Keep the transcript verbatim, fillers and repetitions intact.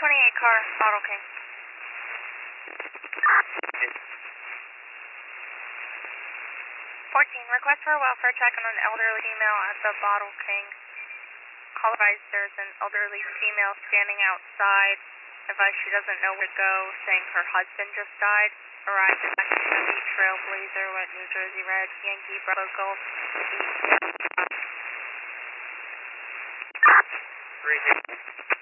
twenty-eight car, Bottle King. fourteen, request for a welfare check on an elderly female at the Bottle King. Call advised there's an elderly female standing outside. Advised she doesn't know where to go, saying her husband just died. Arrived at Chevy Trailblazer with New Jersey Red, Yankee Bravo Golf. Three.